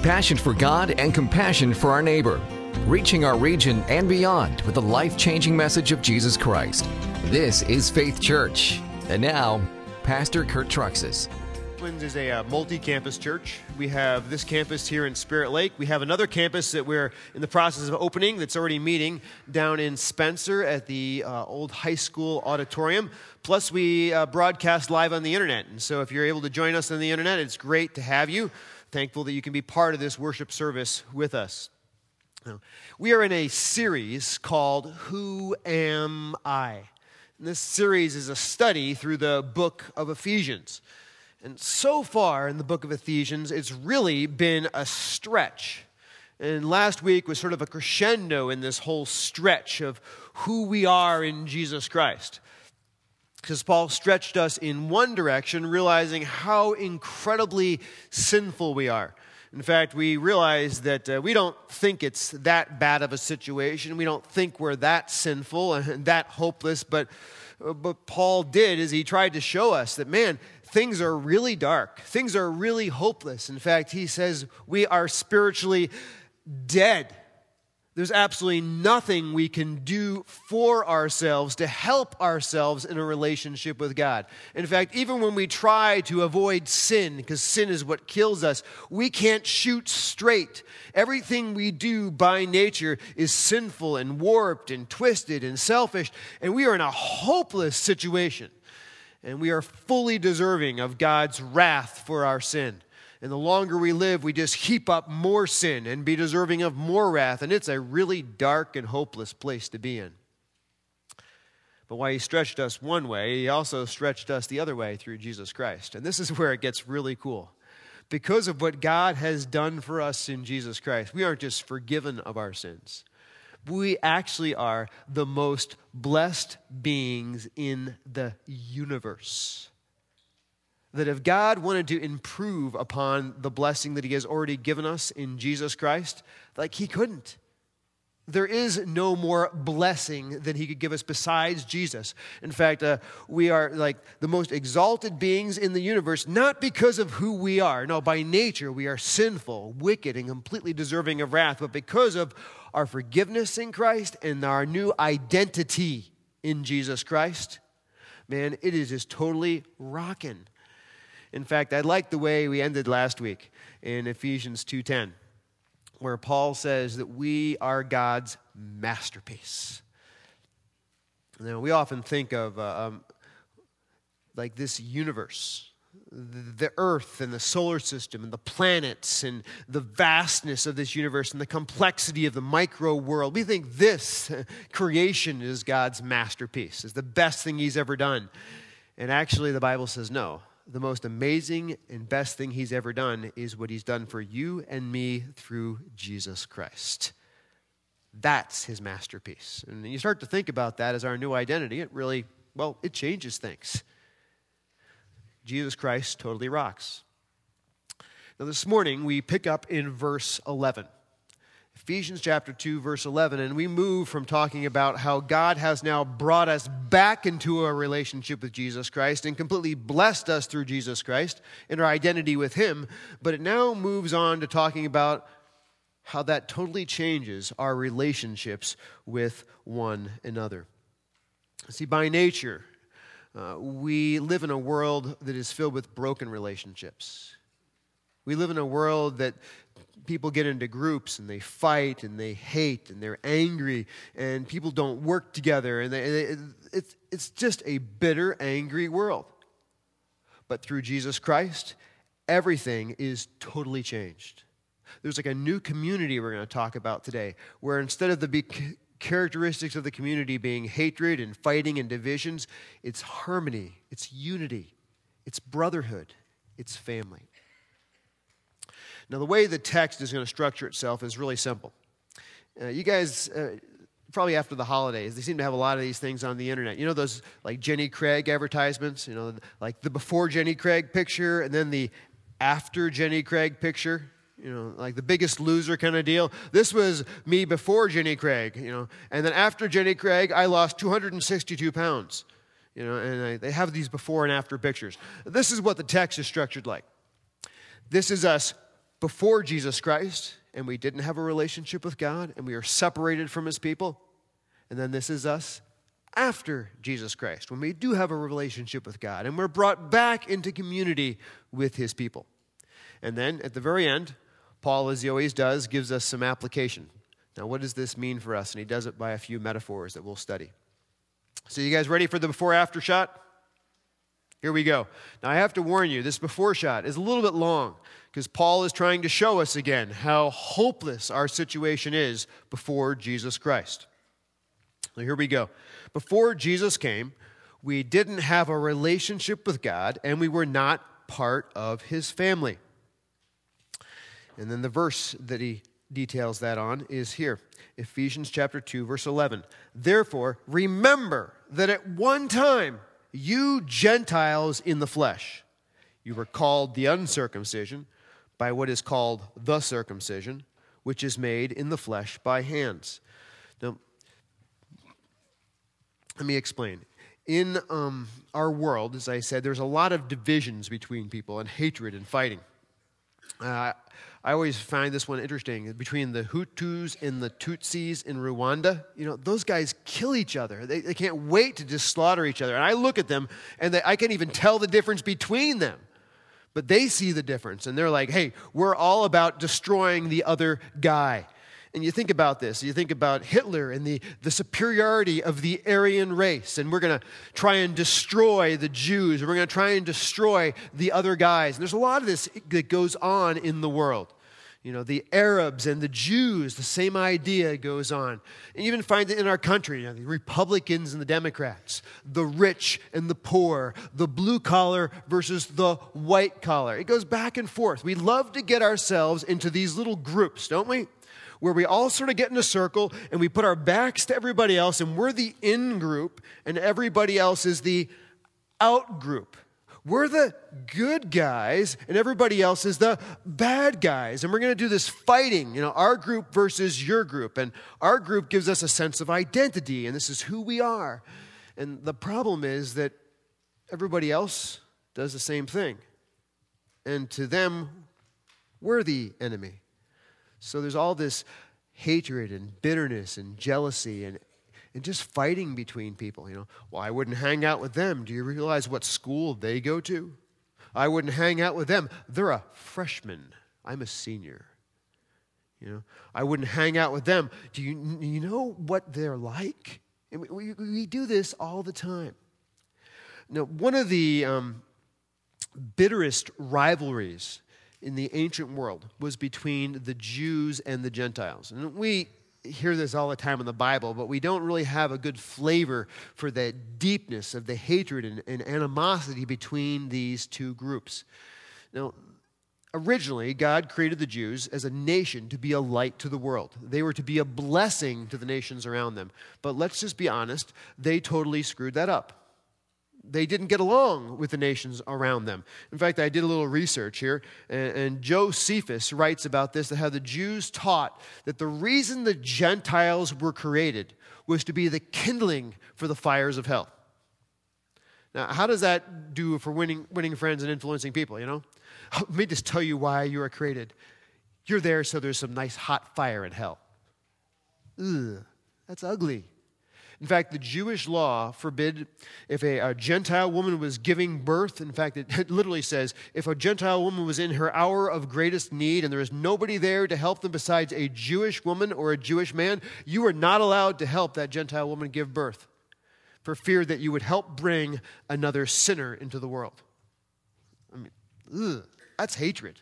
passion for God and compassion for our neighbor, reaching our region and beyond with the life-changing message of Jesus Christ. This is Faith Church. And now, Pastor Kurt Truxas. Twins is a multi-campus church. We have this campus here in Spirit Lake. We have another campus that we're in the process of opening that's already meeting down in Spencer at the old high school auditorium. Plus, we broadcast live on the internet. And so if you're able to join us on the internet, it's great to have you. Thankful that you can be part of this worship service with us. Now, we are in a series called Who Am I? And this series is a study through the book of Ephesians. And so far in the book of Ephesians, it's really been a stretch. And last week was sort of a crescendo in this whole stretch of who we are in Jesus Christ. Because Paul stretched us in one direction, realizing how incredibly sinful we are. In fact, we realize that we don't think it's that bad of a situation. We don't think we're that sinful and that hopeless. But Paul did is he tried to show us that, man, things are really dark. Things are really hopeless. In fact, he says we are spiritually dead. There's absolutely nothing we can do for ourselves to help ourselves in a relationship with God. In fact, even when we try to avoid sin, because sin is what kills us, we can't shoot straight. Everything we do by nature is sinful and warped and twisted and selfish, and we are in a hopeless situation. And we are fully deserving of God's wrath for our sin. And the longer we live, we just heap up more sin and be deserving of more wrath. And it's a really dark and hopeless place to be in. But while he stretched us one way, he also stretched us the other way through Jesus Christ. And this is where it gets really cool. Because of what God has done for us in Jesus Christ, we aren't just forgiven of our sins. We actually are the most blessed beings in the universe. That if God wanted to improve upon the blessing that he has already given us in Jesus Christ, he couldn't. There is no more blessing than he could give us besides Jesus. In fact, we are like the most exalted beings in the universe, not because of who we are. No, by nature, we are sinful, wicked, and completely deserving of wrath, but because of our forgiveness in Christ and our new identity in Jesus Christ, man, it is just totally rocking. In fact, I like the way we ended last week in Ephesians 2:10, where Paul says that we are God's masterpiece. Now, we often think of this universe, the earth and the solar system and the planets and the vastness of this universe and the complexity of the micro world. We think this creation is God's masterpiece, is the best thing he's ever done. And actually, the Bible says no. The most amazing and best thing he's ever done is what he's done for you and me through Jesus Christ. That's his masterpiece. And you start to think about that as our new identity, it changes things. Jesus Christ totally rocks. Now this morning, we pick up in verse 11. Ephesians chapter 2, verse 11, and we move from talking about how God has now brought us back into a relationship with Jesus Christ and completely blessed us through Jesus Christ in our identity with him, but it now moves on to talking about how that totally changes our relationships with one another. See, by nature, we live in a world that is filled with broken relationships. We live in a world that people get into groups and they fight and they hate and they're angry and people don't work together and it's just a bitter, angry world. But through Jesus Christ, everything is totally changed. There's a new community we're going to talk about today where instead of the characteristics of the community being hatred and fighting and divisions, it's harmony, it's unity, it's brotherhood, it's family. Now, the way the text is going to structure itself is really simple. You guys, probably after the holidays, they seem to have a lot of these things on the internet. You know those Jenny Craig advertisements? Like the before Jenny Craig picture and then the after Jenny Craig picture? Like the Biggest Loser kind of deal. This was me before Jenny Craig, and then after Jenny Craig, I lost 262 pounds. And they have these before and after pictures. This is what the text is structured like. This is us before Jesus Christ, and we didn't have a relationship with God, and we are separated from his people. And then this is us after Jesus Christ, when we do have a relationship with God, and we're brought back into community with his people. And then at the very end, Paul, as he always does, gives us some application. Now, what does this mean for us? And he does it by a few metaphors that we'll study. So you guys ready for the before-after shot? Here we go. Now, I have to warn you, this before shot is a little bit long because Paul is trying to show us again how hopeless our situation is before Jesus Christ. So here we go. Before Jesus came, we didn't have a relationship with God, and we were not part of his family. And then the verse that he details that on is here, Ephesians chapter 2, verse 11. Therefore, remember that at one time you Gentiles in the flesh, you were called the uncircumcision by what is called the circumcision, which is made in the flesh by hands. Now, let me explain. In our world, as I said, there's a lot of divisions between people and hatred and fighting. I always find this one interesting. Between the Hutus and the Tutsis in Rwanda, those guys kill each other. They can't wait to just slaughter each other. And I look at them, and I can't even tell the difference between them. But they see the difference, and they're like, hey, we're all about destroying the other guy. And you think about this. You think about Hitler and the superiority of the Aryan race. And we're going to try and destroy the Jews. We're going to try and destroy the other guys. And there's a lot of this that goes on in the world. The Arabs and the Jews, the same idea goes on. And you even find it in our country, the Republicans and the Democrats, the rich and the poor, the blue collar versus the white collar. It goes back and forth. We love to get ourselves into these little groups, don't we? Where we all sort of get in a circle and we put our backs to everybody else, and we're the in group and everybody else is the out group. We're the good guys and everybody else is the bad guys. And we're going to do this fighting, our group versus your group. And our group gives us a sense of identity, and this is who we are. And the problem is that everybody else does the same thing. And to them, we're the enemy. So there's all this hatred and bitterness and jealousy and just fighting between people. Well, I wouldn't hang out with them. Do you realize what school they go to? I wouldn't hang out with them. They're a freshman. I'm a senior. I wouldn't hang out with them. Do you know what they're like? And we do this all the time. Now, one of the bitterest rivalries in the ancient world was between the Jews and the Gentiles. And we hear this all the time in the Bible, but we don't really have a good flavor for the deepness of the hatred and animosity between these two groups. Now, originally, God created the Jews as a nation to be a light to the world. They were to be a blessing to the nations around them. But let's just be honest, they totally screwed that up. They didn't get along with the nations around them. In fact, I did a little research here, and Josephus writes about this, that how the Jews taught that the reason the Gentiles were created was to be the kindling for the fires of hell. Now, how does that do for winning friends and influencing people, Let me just tell you why you were created. You're there so there's some nice hot fire in hell. Ugh, that's ugly. In fact, the Jewish law forbid if a Gentile woman was giving birth. In fact, it literally says if a Gentile woman was in her hour of greatest need and there was nobody there to help them besides a Jewish woman or a Jewish man, you were not allowed to help that Gentile woman give birth for fear that you would help bring another sinner into the world. That's hatred.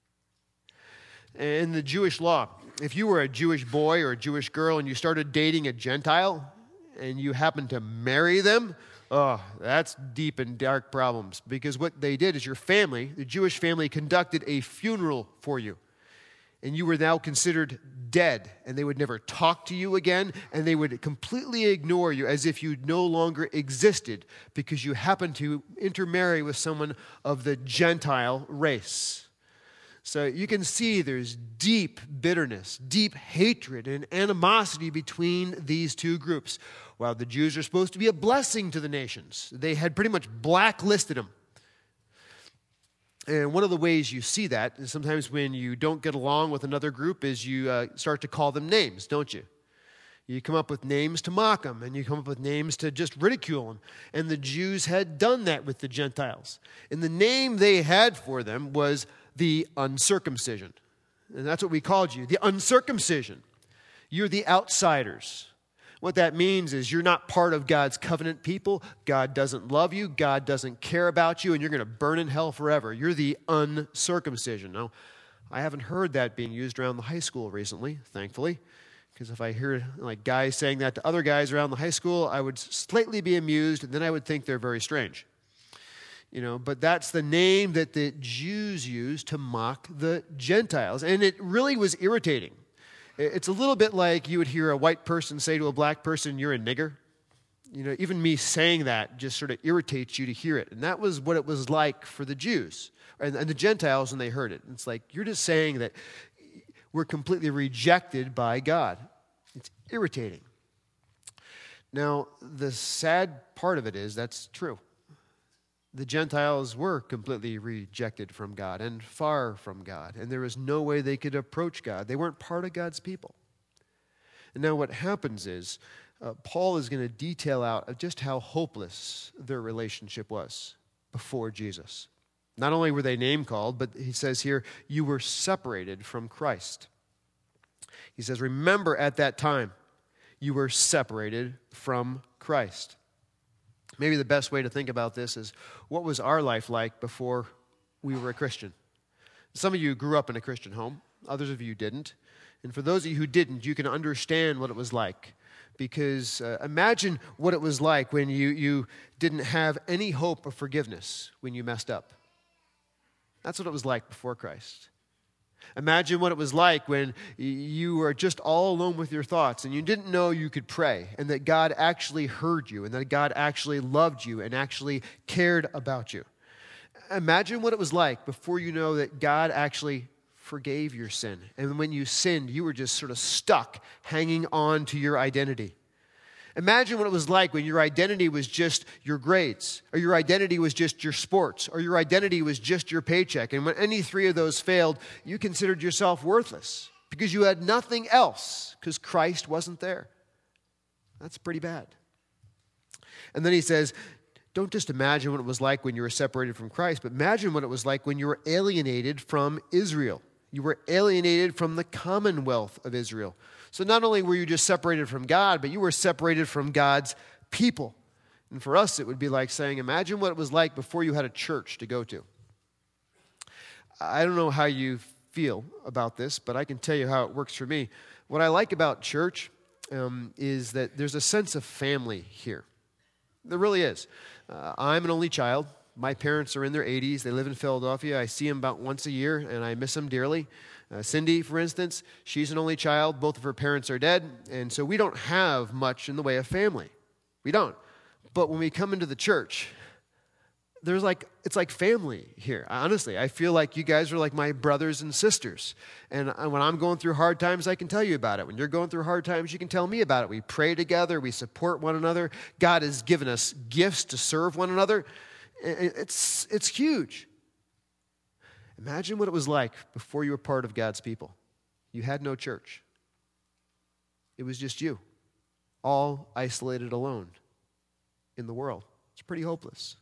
In the Jewish law, if you were a Jewish boy or a Jewish girl and you started dating a Gentile, and you happen to marry them, that's deep and dark problems. Because what they did is your family, the Jewish family, conducted a funeral for you. And you were now considered dead. And they would never talk to you again. And they would completely ignore you as if you no longer existed because you happened to intermarry with someone of the Gentile race. So you can see there's deep bitterness, deep hatred, and animosity between these two groups. While the Jews are supposed to be a blessing to the nations, they had pretty much blacklisted them. And one of the ways you see that is sometimes when you don't get along with another group is you start to call them names, don't you? You come up with names to mock them, and you come up with names to just ridicule them. And the Jews had done that with the Gentiles. And the name they had for them was the uncircumcision. And that's what we called you, the uncircumcision. You're the outsiders. What that means is you're not part of God's covenant people. God doesn't love you. God doesn't care about you, and you're going to burn in hell forever. You're the uncircumcision. Now, I haven't heard that being used around the high school recently, thankfully, because if I hear like guys saying that to other guys around the high school, I would slightly be amused, and then I would think they're very strange. But that's the name that the Jews used to mock the Gentiles, and it really was irritating. It's a little bit like you would hear a white person say to a black person, "You're a nigger." Even me saying that just sort of irritates you to hear it. And that was what it was like for the Jews and the Gentiles when they heard it. It's like, you're just saying that we're completely rejected by God. It's irritating. Now, the sad part of it is that's true. The Gentiles were completely rejected from God and far from God, and there was no way they could approach God. They weren't part of God's people. And now what happens is Paul is going to detail out just how hopeless their relationship was before Jesus. Not only were they name-called, but he says here, you were separated from Christ. He says, remember at that time, you were separated from Christ. Maybe the best way to think about this is, what was our life like before we were a Christian? Some of you grew up in a Christian home. Others of you didn't. And for those of you who didn't, you can understand what it was like. Because imagine what it was like when you didn't have any hope of forgiveness when you messed up. That's what it was like before Christ. Imagine what it was like when you were just all alone with your thoughts and you didn't know you could pray and that God actually heard you and that God actually loved you and actually cared about you. Imagine what it was like before you know that God actually forgave your sin. And when you sinned, you were just sort of stuck hanging on to your identity. Imagine what it was like when your identity was just your grades, or your identity was just your sports, or your identity was just your paycheck. And when any three of those failed, you considered yourself worthless because you had nothing else because Christ wasn't there. That's pretty bad. And then he says, don't just imagine what it was like when you were separated from Christ, but imagine what it was like when you were alienated from Israel. You were alienated from the commonwealth of Israel. So not only were you just separated from God, but you were separated from God's people. And for us, it would be like saying, imagine what it was like before you had a church to go to. I don't know how you feel about this, but I can tell you how it works for me. What I like about church is that there's a sense of family here. There really is. I'm an only child. My parents are in their 80s. They live in Philadelphia. I see them about once a year, and I miss them dearly. Cindy, for instance, she's an only child. Both of her parents are dead, and so we don't have much in the way of family. We don't. But when we come into the church, it's like family here. Honestly, I feel like you guys are like my brothers and sisters. And when I'm going through hard times, I can tell you about it. When you're going through hard times, you can tell me about it. We pray together. We support one another. God has given us gifts to serve one another. It's huge. Imagine what it was like before you were part of God's people. You had no church. It was just you, all isolated alone in the world. It's pretty hopeless.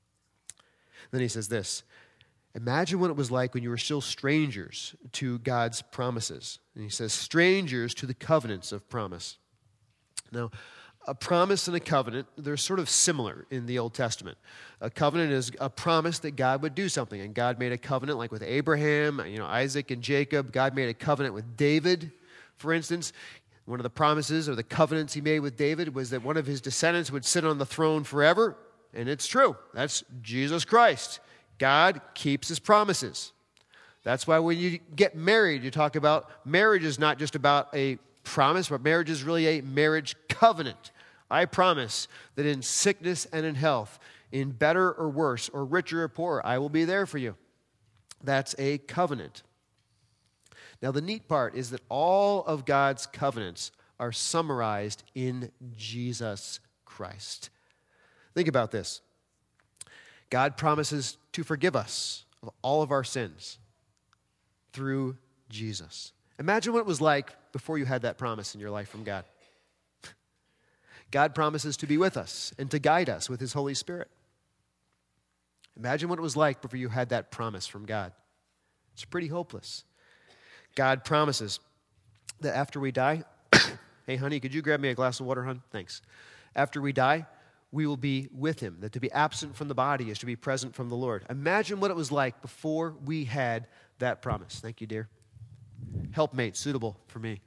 Then he says this, imagine what it was like when you were still strangers to God's promises. And he says, strangers to the covenants of promise. Now, a promise and a covenant, they're sort of similar in the Old Testament. A covenant is a promise that God would do something. And God made a covenant like with Abraham, Isaac and Jacob. God made a covenant with David, for instance. One of the promises or the covenants he made with David was that one of his descendants would sit on the throne forever. And it's true. That's Jesus Christ. God keeps his promises. That's why when you get married, you talk about marriage is not just about a promise, but marriage is really a marriage covenant. I promise that in sickness and in health, in better or worse, or richer or poorer, I will be there for you. That's a covenant. Now, the neat part is that all of God's covenants are summarized in Jesus Christ. Think about this. God promises to forgive us of all of our sins through Jesus. Imagine what it was like before you had that promise in your life from God. God promises to be with us and to guide us with his Holy Spirit. Imagine what it was like before you had that promise from God. It's pretty hopeless. God promises that after we die, hey, honey, could you grab me a glass of water, hon? Thanks. After we die, we will be with him. That to be absent from the body is to be present from the Lord. Imagine what it was like before we had that promise. Thank you, dear. Helpmate, suitable for me.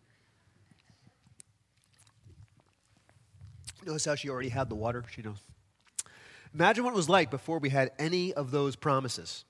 Notice how she already had the water? She knows. Imagine what it was like before we had any of those promises.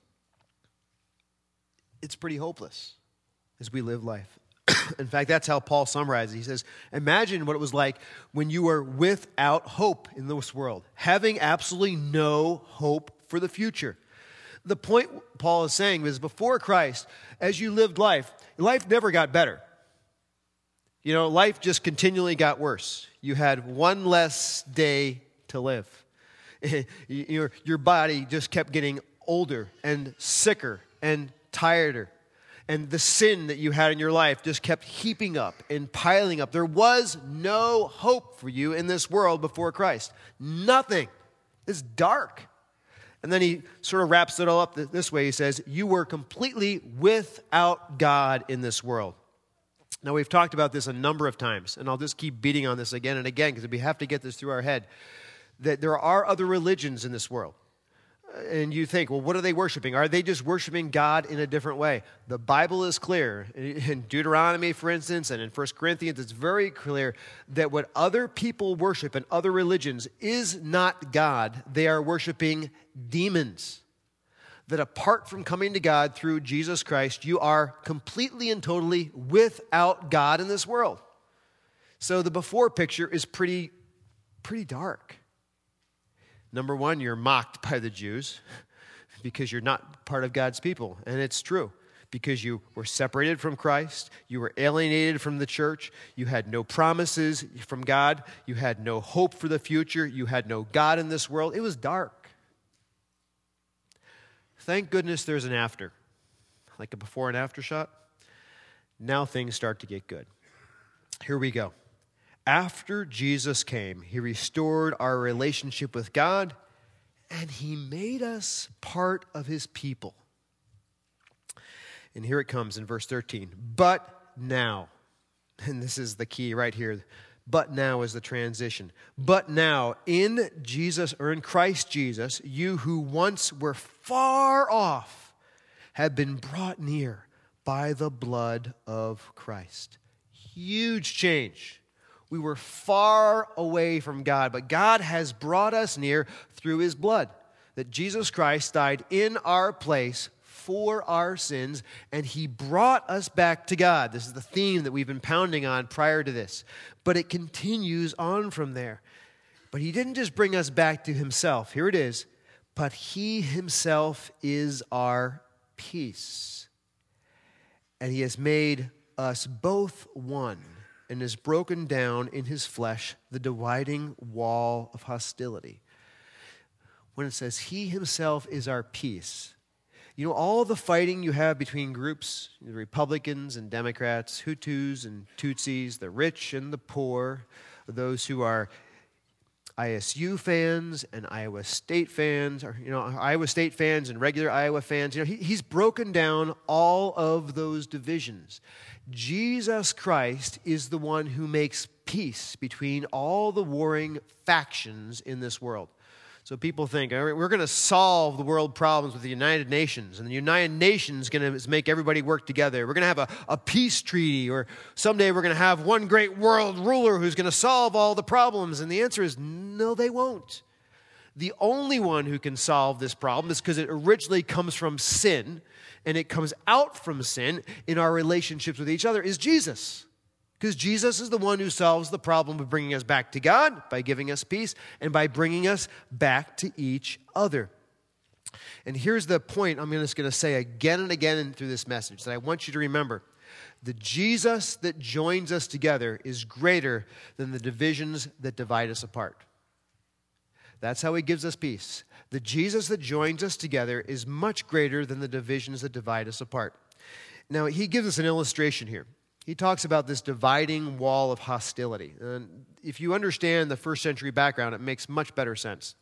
It's pretty hopeless as we live life. In fact, that's how Paul summarizes it. He says, imagine what it was like when you were without hope in this world, having absolutely no hope for the future. The point Paul is saying is before Christ, as you lived life never got better. You know, life just continually got worse. You had one less day to live. Your body just kept getting older and sicker and tireder. And the sin that you had in your life just kept heaping up and piling up. There was no hope for you in this world before Christ. Nothing. It's dark. And then he sort of wraps it all up this way. He says, you were completely without God in this world. Now, we've talked about this a number of times, and I'll just keep beating on this again and again because we have to get this through our head, that there are other religions in this world. And you think, well, what are they worshiping? Are they just worshiping God in a different way? The Bible is clear. In Deuteronomy, for instance, and in 1 Corinthians, it's very clear that what other people worship in other religions is not God. They are worshiping demons. That apart from coming to God through Jesus Christ, you are completely and totally without God in this world. So the before picture is pretty dark. Number one, you're mocked by the Jews because you're not part of God's people. And it's true. Because you were separated from Christ. You were alienated from the church. You had no promises from God. You had no hope for the future. You had no God in this world. It was dark. Thank goodness there's an after. Like a before and after shot. Now things start to get good. Here we go. After Jesus came, he restored our relationship with God, and he made us part of his people. And here it comes in verse 13. But now, and this is the key right here, but now is the transition. But now, in Jesus, or in Christ Jesus, you who once were far off have been brought near by the blood of Christ. Huge change. We were far away from God, but God has brought us near through his blood. That Jesus Christ died in our place for our sins, and he brought us back to God. This is the theme that we've been pounding on prior to this. But it continues on from there. But he didn't just bring us back to himself. Here it is. But he himself is our peace. And he has made us both one, and has broken down in his flesh the dividing wall of hostility. When it says he himself is our peace, you know, all the fighting you have between groups, the Republicans and Democrats, Hutus and Tutsis, the rich and the poor, those who are ISU fans and Iowa State fans, or, you know, Iowa State fans and regular Iowa fans, you know, he's broken down all of those divisions. Jesus Christ is the one who makes peace between all the warring factions in this world. So people think, we're going to solve the world problems with the United Nations, and the United Nations is going to make everybody work together. We're going to have a peace treaty, or someday we're going to have one great world ruler who's going to solve all the problems. And the answer is, no, they won't. The only one who can solve this problem is because it originally comes from sin, and it comes out from sin in our relationships with each other, is Jesus. Because Jesus is the one who solves the problem of bringing us back to God by giving us peace and by bringing us back to each other. And here's the point I'm just going to say again and again through this message that I want you to remember. The Jesus that joins us together is greater than the divisions that divide us apart. That's how he gives us peace. The Jesus that joins us together is much greater than the divisions that divide us apart. Now, he gives us an illustration here. He talks about this dividing wall of hostility. And if you understand the first century background, it makes much better sense.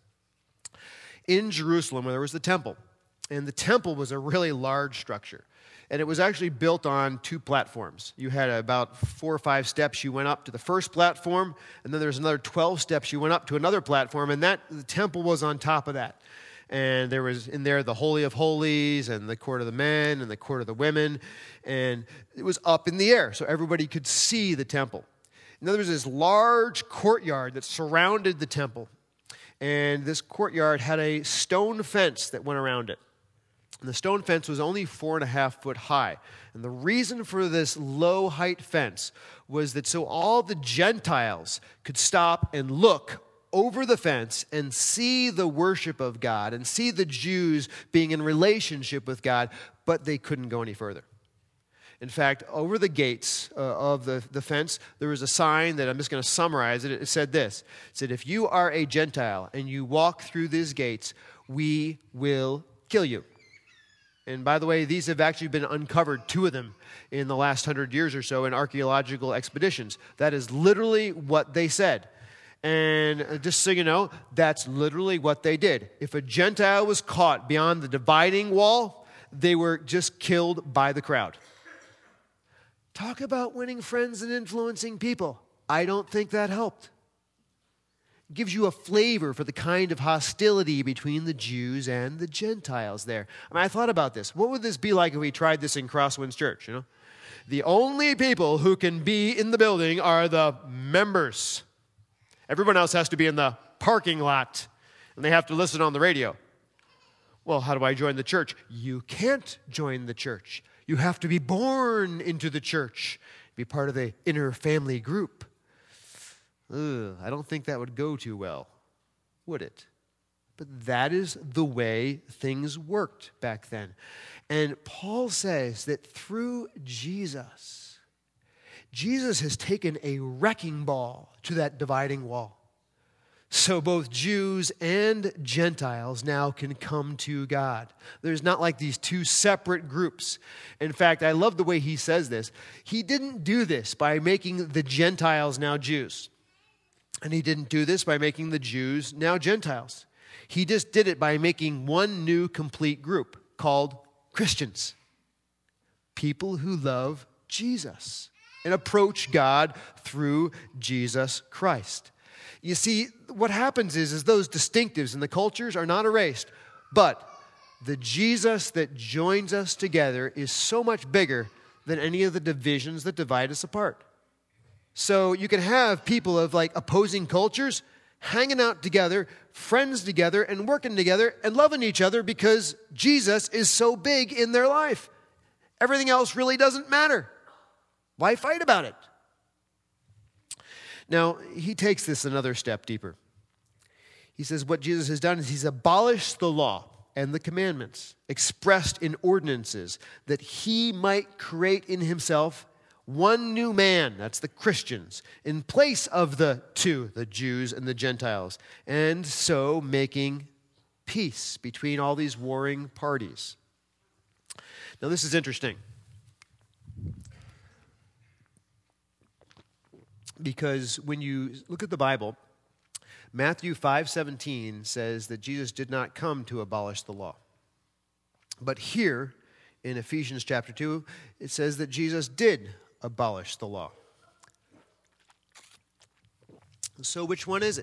In Jerusalem, where there was the temple, and the temple was a really large structure. And it was actually built on 2 platforms. You had about 4 or 5 steps. You went up to the first platform, and then there's another 12 steps. You went up to another platform, and the temple was on top of that. And there was in there the Holy of Holies, and the court of the men, and the court of the women. And it was up in the air, so everybody could see the temple. And then there was this large courtyard that surrounded the temple. And this courtyard had a stone fence that went around it. And the stone fence was only 4.5 foot high. And the reason for this low height fence was that so all the Gentiles could stop and look over the fence and see the worship of God and see the Jews being in relationship with God, but they couldn't go any further. In fact, over the gates of the fence, there was a sign that I'm just going to summarize it. It said this. It said, if you are a Gentile and you walk through these gates, we will kill you. And by the way, these have actually been uncovered, 2 of them, in the last 100 years or so in archaeological expeditions. That is literally what they said. And just so you know, that's literally what they did. If a Gentile was caught beyond the dividing wall, they were just killed by the crowd. Talk about winning friends and influencing people. I don't think that helped. It gives you a flavor for the kind of hostility between the Jews and the Gentiles there. I mean, I thought about this. What would this be like if we tried this in Crosswinds Church, The only people who can be in the building are the members. Everyone else has to be in the parking lot, and they have to listen on the radio. Well, how do I join the church? You can't join the church. You have to be born into the church, be part of the inner family group. I don't think that would go too well, would it? But that is the way things worked back then. And Paul says that through Jesus has taken a wrecking ball to that dividing wall. So both Jews and Gentiles now can come to God. There's not like these 2 separate groups. In fact, I love the way he says this. He didn't do this by making the Gentiles now Jews. And he didn't do this by making the Jews now Gentiles. He just did it by making one new complete group called Christians. People who love Jesus and approach God through Jesus Christ. You see, what happens is those distinctives in the cultures are not erased, but the Jesus that joins us together is so much bigger than any of the divisions that divide us apart. So you can have people of opposing cultures hanging out together, friends together, and working together and loving each other because Jesus is so big in their life. Everything else really doesn't matter. Why fight about it? Now, he takes this another step deeper. He says what Jesus has done is he's abolished the law and the commandments expressed in ordinances that he might create in himself one new man, that's the Christians, in place of the 2, the Jews and the Gentiles, and so making peace between all these warring parties. Now, this is interesting. Because when you look at the Bible, Matthew 5:17 says that Jesus did not come to abolish the law. But here in Ephesians chapter 2, it says that Jesus did abolish the law. So which one is it?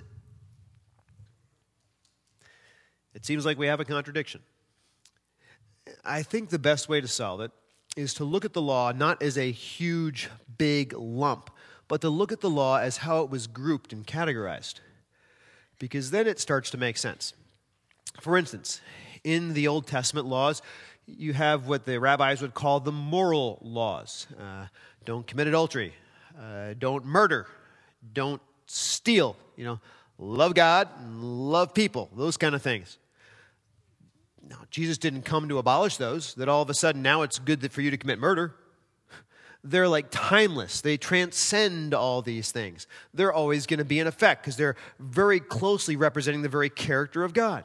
It seems like we have a contradiction. I think the best way to solve it is to look at the law not as a huge, big lump, but to look at the law as how it was grouped and categorized. Because then it starts to make sense. For instance, in the Old Testament laws, you have what the rabbis would call the moral laws. Don't commit adultery. Don't murder. Don't steal. Love God and love people. Those kind of things. Now, Jesus didn't come to abolish those, that all of a sudden now it's good for you to commit murder. they're like timeless. They transcend all these things. They're always going to be in effect because they're very closely representing the very character of God.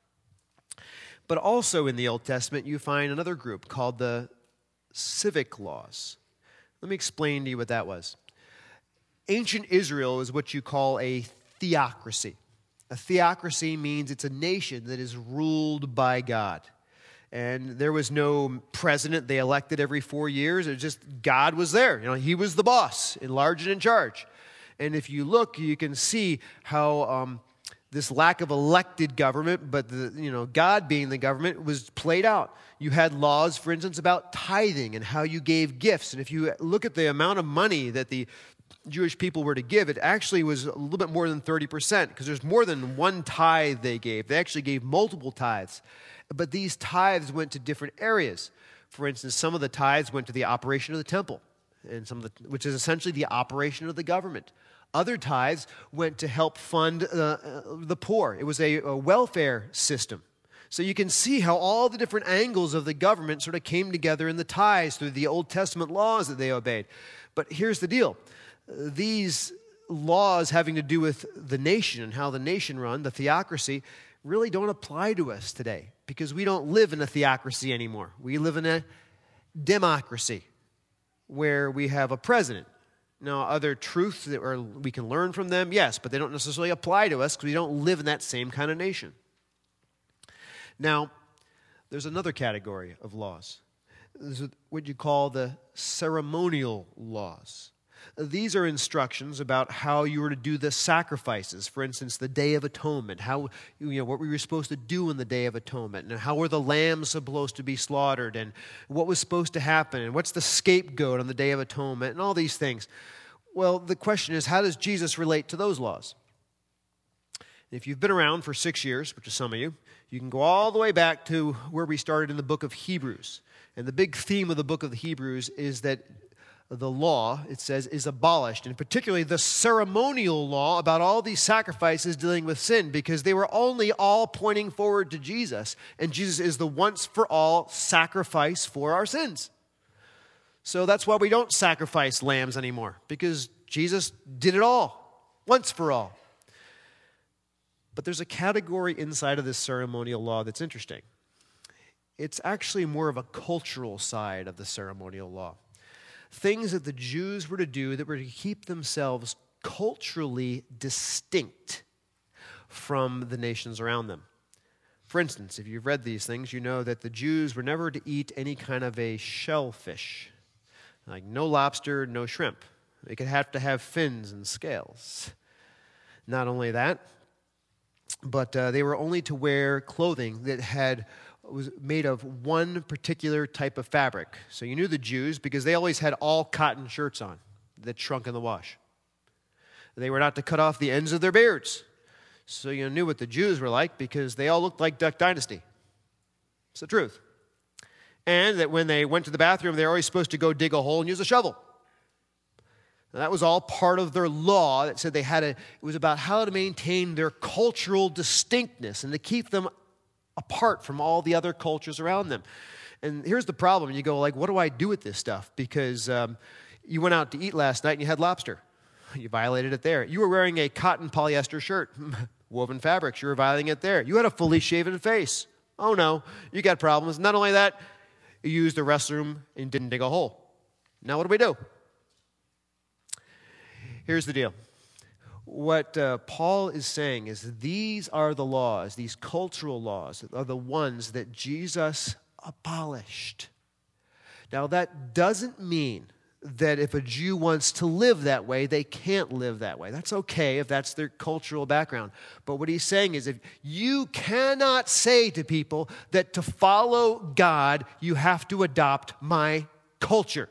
But also in the Old Testament, you find another group called the civic laws. Let me explain to you what that was. Ancient Israel is what you call a theocracy. A theocracy means it's a nation that is ruled by God. And there was no president they elected every 4 years. It was just God was there. He was the boss, in large and in charge. And if you look, you can see how this lack of elected government, but God being the government, was played out. You had laws, for instance, about tithing and how you gave gifts. And if you look at the amount of money that the Jewish people were to give, it actually was a little bit more than 30%, because there's more than one tithe they gave. They actually gave multiple tithes. But these tithes went to different areas. For instance, some of the tithes went to the operation of the temple, and which is essentially the operation of the government. Other tithes went to help fund the poor. It was a welfare system. So you can see how all the different angles of the government sort of came together in the tithes through the Old Testament laws that they obeyed. But here's the deal. These laws having to do with the nation and how the nation run, the theocracy, really don't apply to us today because we don't live in a theocracy anymore. We live in a democracy where we have a president. Now, other truths that we can learn from them, yes, but they don't necessarily apply to us because we don't live in that same kind of nation. Now, there's another category of laws. This is what you call the ceremonial laws. These are instructions about how you were to do the sacrifices. For instance, the Day of Atonement, what we were supposed to do in the Day of Atonement, and how were the lambs supposed to be slaughtered, and what was supposed to happen, and what's the scapegoat on the Day of Atonement, and all these things. Well, the question is, how does Jesus relate to those laws? If you've been around for 6 years, which is some of you, you can go all the way back to where we started in the book of Hebrews. And the big theme of the book of the Hebrews is that the law, it says, is abolished, and particularly the ceremonial law about all these sacrifices dealing with sin, because they were only all pointing forward to Jesus, and Jesus is the once-for-all sacrifice for our sins. So that's why we don't sacrifice lambs anymore, because Jesus did it all, once for all. But there's a category inside of this ceremonial law that's interesting. It's actually more of a cultural side of the ceremonial law. Things that the Jews were to do that were to keep themselves culturally distinct from the nations around them. For instance, if you've read these things, you know that the Jews were never to eat any kind of a shellfish, like no lobster, no shrimp. They could have to have fins and scales. Not only that, but they were only to wear clothing that was made of one particular type of fabric. So you knew the Jews because they always had all cotton shirts on that shrunk in the wash. They were not to cut off the ends of their beards. So you knew what the Jews were like because they all looked like Duck Dynasty. It's the truth. And that when they went to the bathroom, they were always supposed to go dig a hole and use a shovel. Now, that was all part of their law that said it was about how to maintain their cultural distinctness and to keep them apart from all the other cultures around them. And here's the problem. You go like, what do I do with this stuff? Because you went out to eat last night and you had lobster. You violated it there. You were wearing a cotton polyester shirt, woven fabrics. You were violating it there. You had a fully shaven face. Oh no, you got problems. Not only that, you used the restroom and didn't dig a hole. Now what do? Here's the deal. What Paul is saying is these are the laws, these cultural laws are the ones that Jesus abolished. Now that doesn't mean that if a Jew wants to live that way, they can't live that way. That's okay if that's their cultural background. But what he's saying is if you cannot say to people that to follow God, you have to adopt my culture.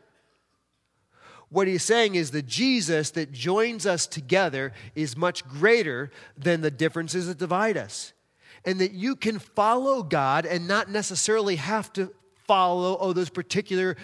What he's saying is the Jesus that joins us together is much greater than the differences that divide us. And that you can follow God and not necessarily have to follow those particular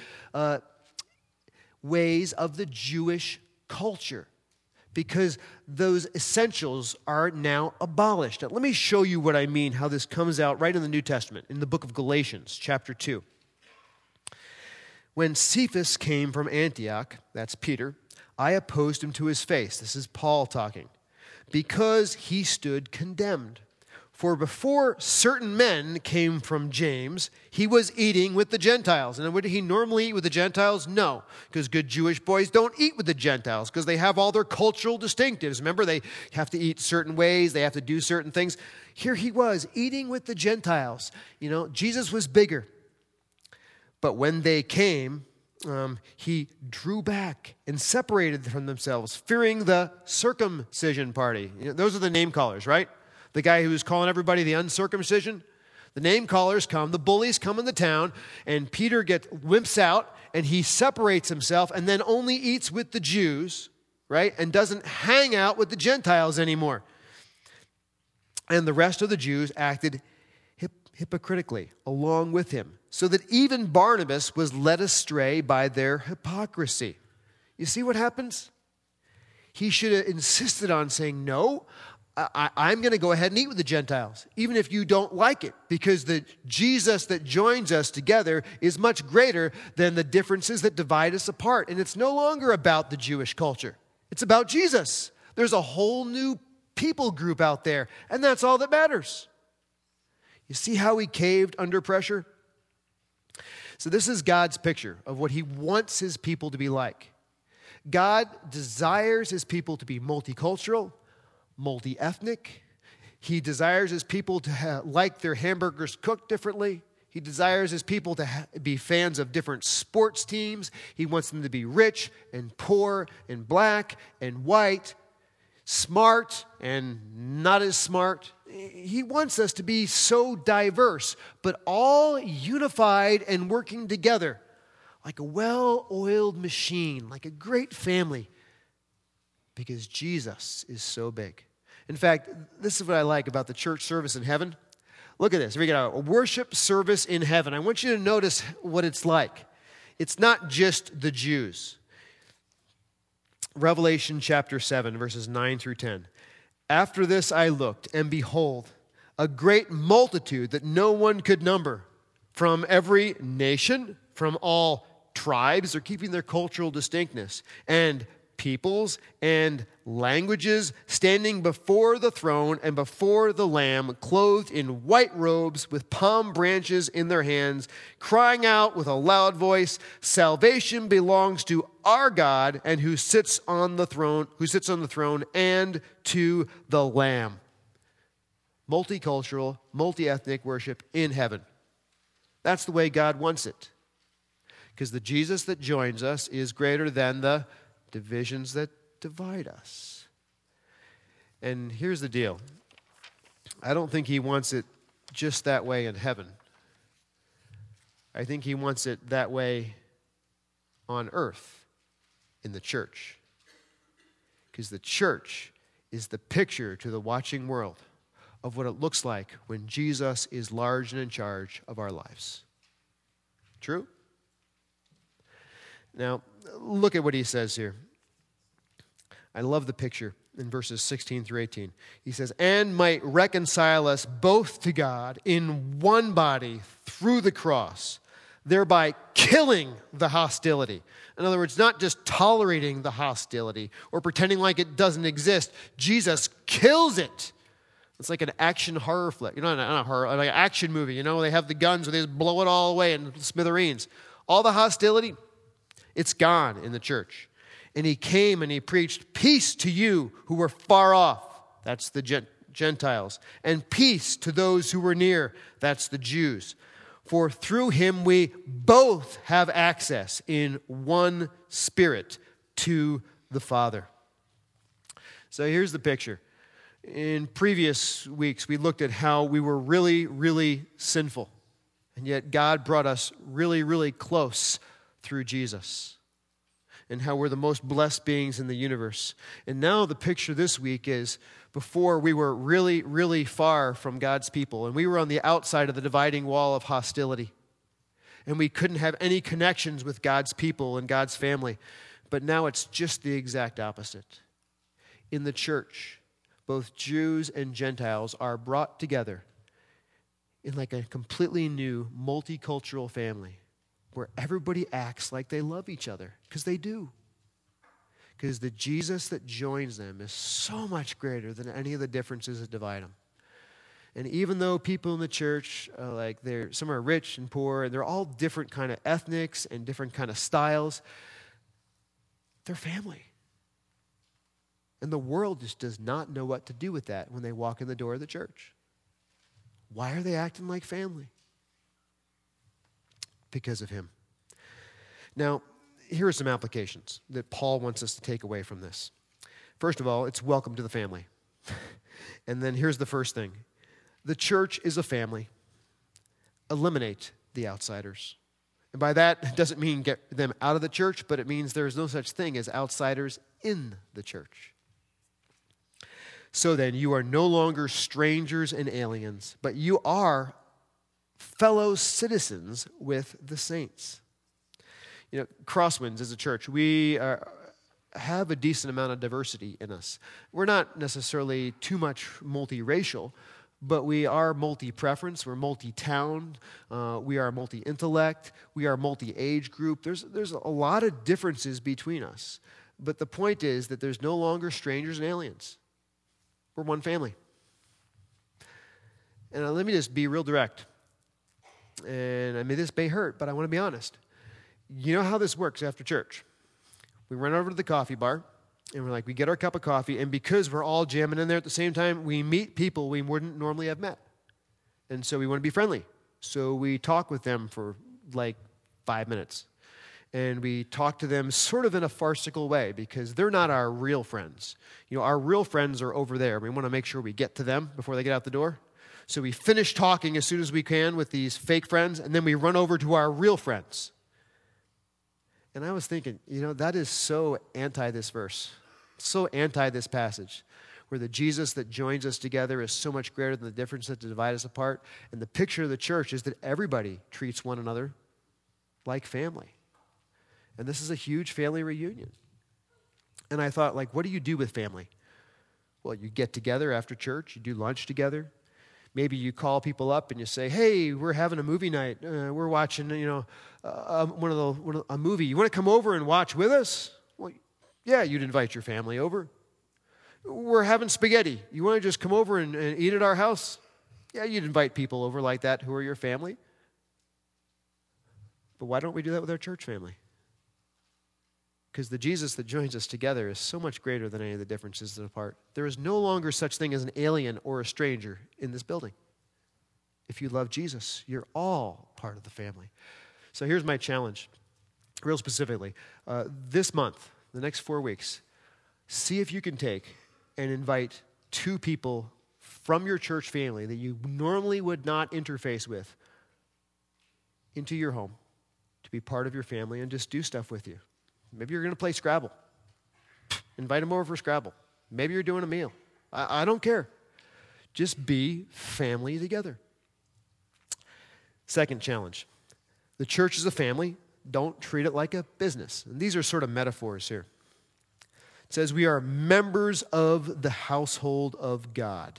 ways of the Jewish culture. Because those essentials are now abolished. Now, let me show you what I mean, how this comes out right in the New Testament, in the book of Galatians, chapter 2. When Cephas came from Antioch, that's Peter, I opposed him to his face. This is Paul talking. Because he stood condemned. For before certain men came from James, he was eating with the Gentiles. And would he normally eat with the Gentiles? No, because good Jewish boys don't eat with the Gentiles because they have all their cultural distinctives. Remember, they have to eat certain ways, they have to do certain things. Here he was, eating with the Gentiles. Jesus was bigger. But when they came, he drew back and separated from themselves, fearing the circumcision party. Those are the name callers, right? The guy who was calling everybody the uncircumcision. The name callers come, the bullies come in the town, and Peter wimps out, and he separates himself, and then only eats with the Jews, right? And doesn't hang out with the Gentiles anymore. And the rest of the Jews acted hypocritically along with him, so that even Barnabas was led astray by their hypocrisy. You see what happens? He should have insisted on saying, no, I'm going to go ahead and eat with the Gentiles, even if you don't like it, because the Jesus that joins us together is much greater than the differences that divide us apart. And it's no longer about the Jewish culture. It's about Jesus. There's a whole new people group out there, and that's all that matters. You see how he caved under pressure? So this is God's picture of what he wants his people to be like. God desires his people to be multicultural, multi-ethnic. He desires his people to like their hamburgers cooked differently. He desires his people to be fans of different sports teams. He wants them to be rich and poor and black and white, smart and not as smart. He wants us to be so diverse, but all unified and working together like a well-oiled machine, like a great family, because Jesus is so big. In fact, this is what I like about the church service in heaven. Look at this. We got a worship service in heaven. I want you to notice what it's like. It's not just the Jews. Revelation chapter 7, verses 9 through 10. After this I looked, and behold, a great multitude that no one could number, from every nation, from all tribes, they're keeping their cultural distinctness, and peoples and languages, standing before the throne and before the Lamb, clothed in white robes with palm branches in their hands, crying out with a loud voice, "Salvation belongs to our God and who sits on the throne, and to the Lamb." Multicultural, multi-ethnic worship in heaven. That's the way God wants it. Because the Jesus that joins us is greater than the divisions that divide us. And here's the deal. I don't think he wants it just that way in heaven. I think he wants it that way on earth in the church. Because the church is the picture to the watching world of what it looks like when Jesus is large and in charge of our lives. True? Now, look at what he says here. I love the picture in verses 16 through 18. He says, "And might reconcile us both to God in one body through the cross, thereby killing the hostility." In other words, not just tolerating the hostility or pretending like it doesn't exist. Jesus kills it. It's like an action horror flick. Not a horror, like an action movie. They have the guns where they just blow it all away in smithereens. All the hostility, it's gone in the church. And he came and he preached peace to you who were far off. That's the Gentiles. And peace to those who were near. That's the Jews. For through him we both have access in one Spirit to the Father. So here's the picture. In previous weeks, we looked at how we were really, really sinful. And yet God brought us really, really close through Jesus. And how we're the most blessed beings in the universe. And now the picture this week is before we were really, really far from God's people. And we were on the outside of the dividing wall of hostility. And we couldn't have any connections with God's people and God's family. But now it's just the exact opposite. In the church, both Jews and Gentiles are brought together in like a completely new multicultural family where everybody acts like they love each other, because they do. Because the Jesus that joins them is so much greater than any of the differences that divide them. And even though people in the church, some are rich and poor, and they're all different kind of ethnics and different kind of styles, they're family. And the world just does not know what to do with that when they walk in the door of the church. Why are they acting like family? Because of him. Now, here are some applications that Paul wants us to take away from this. First of all, it's welcome to the family. And then here's the first thing. The church is a family. Eliminate the outsiders. And by that, it doesn't mean get them out of the church, but it means there is no such thing as outsiders in the church. So then, you are no longer strangers and aliens, but you are fellow citizens with the saints. Crosswinds as a church, we have a decent amount of diversity in us. We're not necessarily too much multiracial, but we are multi-preference, we're multi-town, we are multi-intellect, we are multi-age group. There's a lot of differences between us. But the point is that there's no longer strangers and aliens. We're one family. And let me just be real direct. And this may hurt, but I want to be honest. You know how this works after church? We run over to the coffee bar, and we get our cup of coffee, and because we're all jamming in there at the same time, we meet people we wouldn't normally have met. And so we want to be friendly. So we talk with them for 5 minutes. And we talk to them sort of in a farcical way because they're not our real friends. Our real friends are over there. We want to make sure we get to them before they get out the door. So we finish talking as soon as we can with these fake friends, and then we run over to our real friends. And I was thinking, that is so anti this verse, so anti this passage, where the Jesus that joins us together is so much greater than the difference that divide us apart. And the picture of the church is that everybody treats one another like family. And this is a huge family reunion. And I thought, what do you do with family? Well, you get together after church, you do lunch together. Maybe you call people up and you say, hey, we're having a movie night. We're watching, a movie. You want to come over and watch with us? Well, yeah, you'd invite your family over. We're having spaghetti. You want to just come over and eat at our house? Yeah, you'd invite people over like that who are your family. But why don't we do that with our church family? Because the Jesus that joins us together is so much greater than any of the differences that apart. There is no longer such thing as an alien or a stranger in this building. If you love Jesus, you're all part of the family. So here's my challenge, real specifically. This month, the next 4 weeks, see if you can take and invite 2 people from your church family that you normally would not interface with into your home to be part of your family and just do stuff with you. Maybe you're going to play Scrabble. Invite them over for Scrabble. Maybe you're doing a meal. I don't care. Just be family together. Second challenge. The church is a family. Don't treat it like a business. And these are sort of metaphors here. It says we are members of the household of God.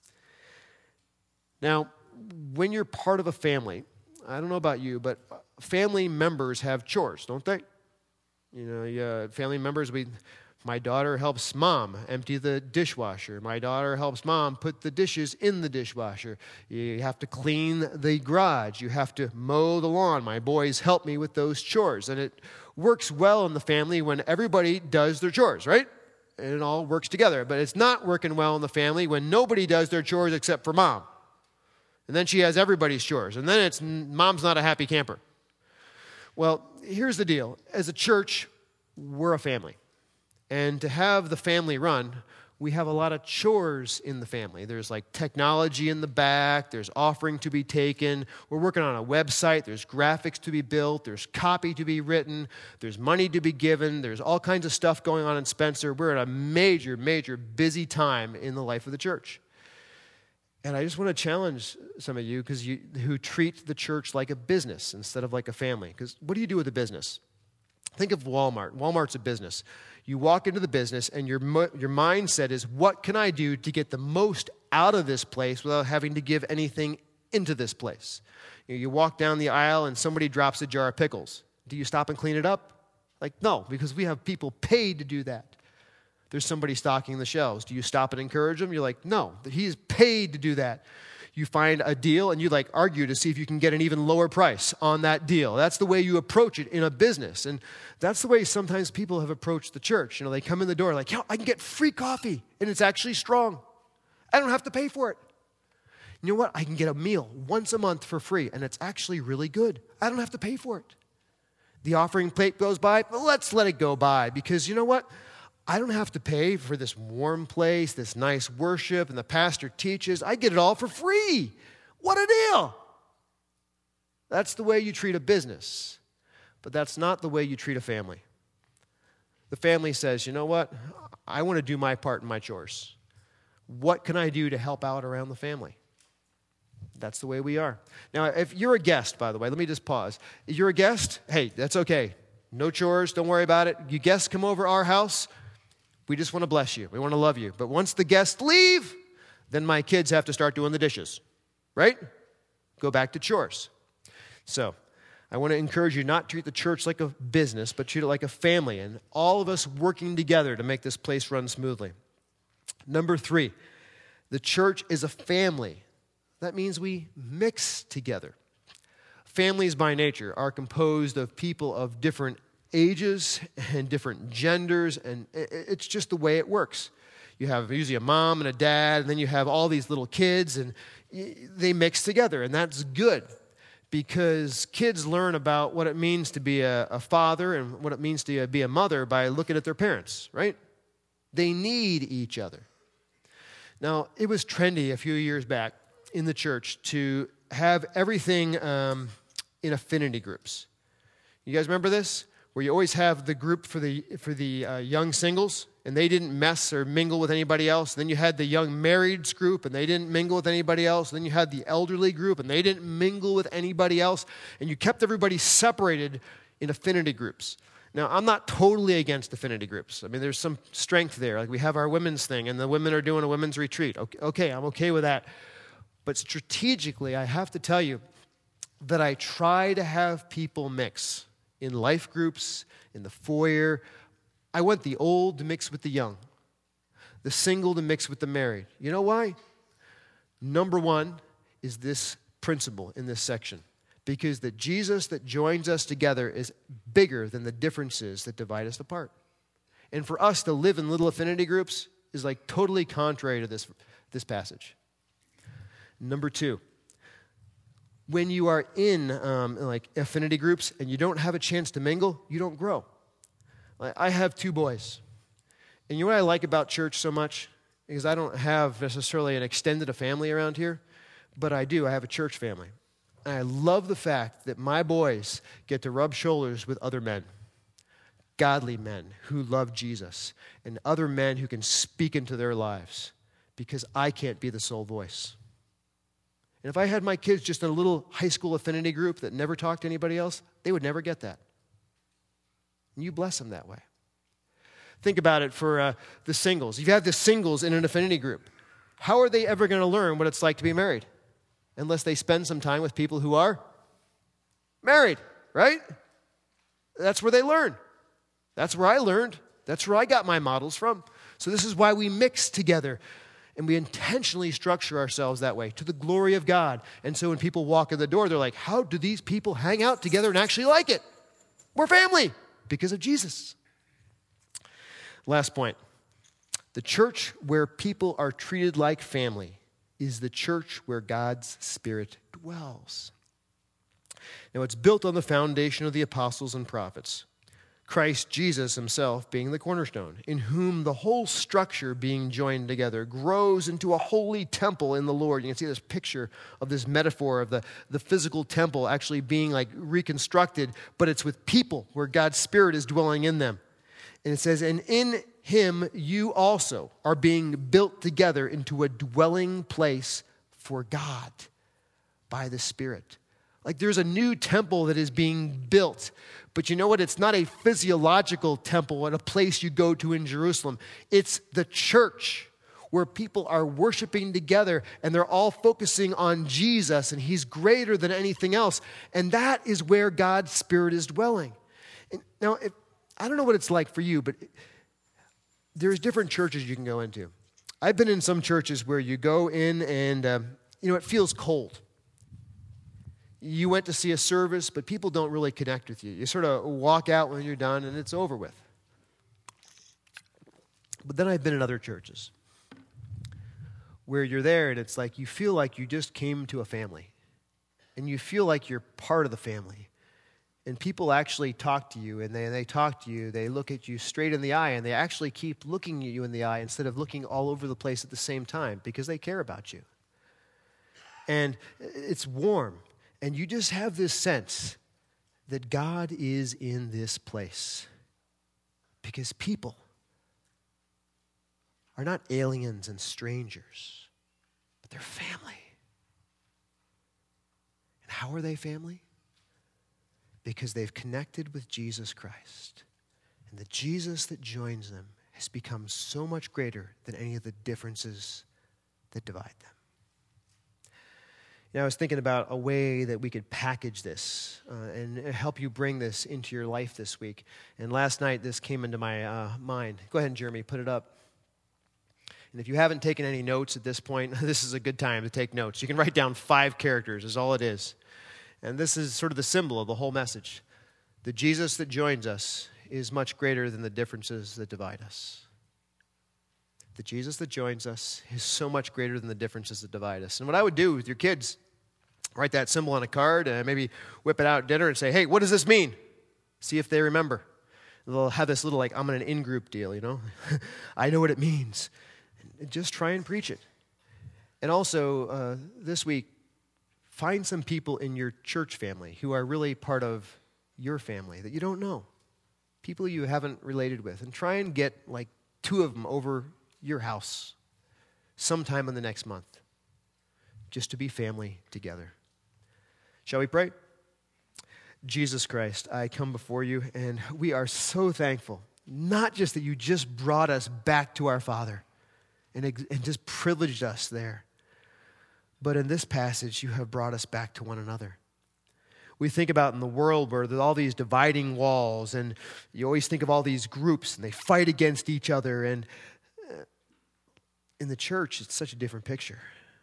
Now, when you're part of a family, I don't know about you, but family members have chores, don't they? Family members, my daughter helps mom empty the dishwasher. My daughter helps mom put the dishes in the dishwasher. You have to clean the garage. You have to mow the lawn. My boys help me with those chores. And it works well in the family when everybody does their chores, right? And it all works together. But it's not working well in the family when nobody does their chores except for mom. And then she has everybody's chores. And then mom's not a happy camper. Well, here's the deal. As a church, we're a family. And to have the family run, we have a lot of chores in the family. There's technology in the back. There's offering to be taken. We're working on a website. There's graphics to be built. There's copy to be written. There's money to be given. There's all kinds of stuff going on in Spencer. We're at a major, major busy time in the life of the church. And I just want to challenge some of you who treat the church like a business instead of like a family. Because what do you do with a business? Think of Walmart. Walmart's a business. You walk into the business and your mindset is, what can I do to get the most out of this place without having to give anything into this place. You walk down the aisle and somebody drops a jar of pickles. Do you stop and clean it up? Like, no, because we have people paid to do that. There's somebody stocking the shelves. Do you stop and encourage them? You're like, no, he's paid to do that. You find a deal and you argue to see if you can get an even lower price on that deal. That's the way you approach it in a business. And that's the way sometimes people have approached the church. They come in the door like, I can get free coffee and it's actually strong. I don't have to pay for it. You know what? I can get a meal once a month for free and it's actually really good. I don't have to pay for it. The offering plate goes by, but let's let it go by because you know what? I don't have to pay for this warm place, this nice worship, and the pastor teaches. I get it all for free. What a deal. That's the way you treat a business, but that's not the way you treat a family. The family says, you know what? I want to do my part in my chores. What can I do to help out around the family? That's the way we are. Now, if you're a guest, by the way, let me just pause. If you're a guest, hey, that's okay. No chores, don't worry about it. You guests come over our house, we just want to bless you. We want to love you. But once the guests leave, then my kids have to start doing the dishes, right? Go back to chores. So I want to encourage you not to treat the church like a business, but treat it like a family, and all of us working together to make this place run smoothly. Number 3, the church is a family. That means we mix together. Families by nature are composed of people of different ages and different genders, and it's just the way it works. You have usually a mom and a dad, and then you have all these little kids, and they mix together, and that's good because kids learn about what it means to be a father and what it means to be a mother by looking at their parents, right? They need each other. Now, it was trendy a few years back in the church to have everything in affinity groups. You guys remember this? Where you always have the group for the young singles, and they didn't mess or mingle with anybody else. Then you had the young marrieds group, and they didn't mingle with anybody else. Then you had the elderly group, and they didn't mingle with anybody else. And you kept everybody separated in affinity groups. Now, I'm not totally against affinity groups. I mean, there's some strength there. Like we have our women's thing, and the women are doing a women's retreat. Okay, I'm okay with that. But strategically, I have to tell you that I try to have people mix in life groups, in the foyer. I want the old to mix with the young, the single to mix with the married. You know why? Number 1 is this principle in this section. Because the Jesus that joins us together is bigger than the differences that divide us apart. And for us to live in little affinity groups is like totally contrary to this passage. Number 2. When you are in like affinity groups and you don't have a chance to mingle, you don't grow. I have 2 boys. And you know what I like about church so much? Because I don't have necessarily an extended family around here, but I do. I have a church family. And I love the fact that my boys get to rub shoulders with other men, godly men who love Jesus, and other men who can speak into their lives because I can't be the sole voice. And if I had my kids just in a little high school affinity group that never talked to anybody else, they would never get that. And you bless them that way. Think about it for the singles. If you have the singles in an affinity group, how are they ever going to learn what it's like to be married? Unless they spend some time with people who are married, right? That's where they learn. That's where I learned. That's where I got my models from. So this is why we mix together. And we intentionally structure ourselves that way to the glory of God. And so when people walk in the door, they're like, how do these people hang out together and actually like it? We're family because of Jesus. Last point. The church where people are treated like family is the church where God's Spirit dwells. Now, it's built on the foundation of the apostles and prophets. Christ Jesus himself being the cornerstone, in whom the whole structure being joined together grows into a holy temple in the Lord. You can see this picture of this metaphor of the physical temple actually being like reconstructed, but it's with people where God's Spirit is dwelling in them. And it says, and in him you also are being built together into a dwelling place for God by the Spirit. Like there's a new temple that is being built. But you know what? It's not a physiological temple at a place you go to in Jerusalem. It's the church where people are worshiping together and they're all focusing on Jesus and he's greater than anything else. And that is where God's Spirit is dwelling. And now, I don't know what it's like for you, but there's different churches you can go into. I've been in some churches where you go in and, it feels cold. You went to see a service, but people don't really connect with you. You sort of walk out when you're done and it's over with. But then I've been in other churches where you're there and it's like you feel like you just came to a family and you feel like you're part of the family. And people actually talk to you and they talk to you, they look at you straight in the eye and they actually keep looking at you in the eye instead of looking all over the place at the same time because they care about you. And it's warm and you just have this sense that God is in this place because people are not aliens and strangers, but they're family. And how are they family? Because they've connected with Jesus Christ. And the Jesus that joins them has become so much greater than any of the differences that divide them. I was thinking about a way that we could package this and help you bring this into your life this week. And last night, this came into my mind. Go ahead, Jeremy, put it up. And if you haven't taken any notes at this point, this is a good time to take notes. You can write down 5 characters is all it is. And this is sort of the symbol of the whole message. The Jesus that joins us is much greater than the differences that divide us. The Jesus that joins us is so much greater than the differences that divide us. And what I would do with your kids, write that symbol on a card and maybe whip it out at dinner and say, hey, what does this mean? See if they remember. They'll have this little I'm in an in-group deal, I know what it means. And just try and preach it. And also, this week, find some people in your church family who are really part of your family that you don't know. People you haven't related with. And try and get 2 of them over your house sometime in the next month. Just to be family together. Shall we pray? Jesus Christ, I come before you and we are so thankful. Not just that you just brought us back to our Father and just privileged us there. But in this passage, you have brought us back to one another. We think about in the world where there's all these dividing walls, and you always think of all these groups, and they fight against each other. And in the church, it's such a different picture,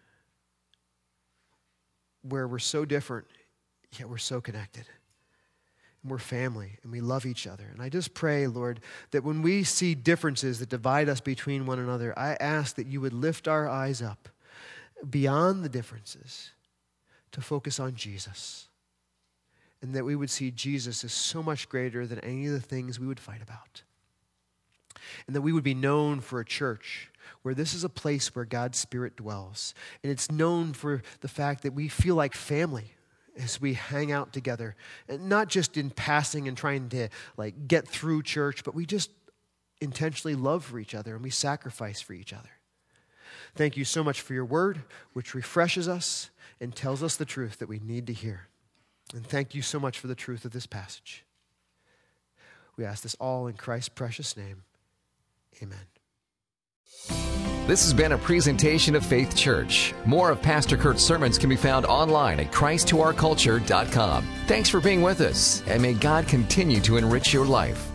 where we're so different, yet we're so connected. And we're family, and we love each other. And I just pray, Lord, that when we see differences that divide us between one another, I ask that you would lift our eyes up beyond the differences to focus on Jesus. And that we would see Jesus as so much greater than any of the things we would fight about. And that we would be known for a church where this is a place where God's Spirit dwells. And it's known for the fact that we feel like family as we hang out together. And not just in passing and trying to get through church, but we just intentionally love for each other and we sacrifice for each other. Thank you so much for your word, which refreshes us and tells us the truth that we need to hear. And thank you so much for the truth of this passage. We ask this all in Christ's precious name. Amen. This has been a presentation of Faith Church. More of Pastor Kurt's sermons can be found online at ChristToOurCulture.com. Thanks for being with us, and may God continue to enrich your life.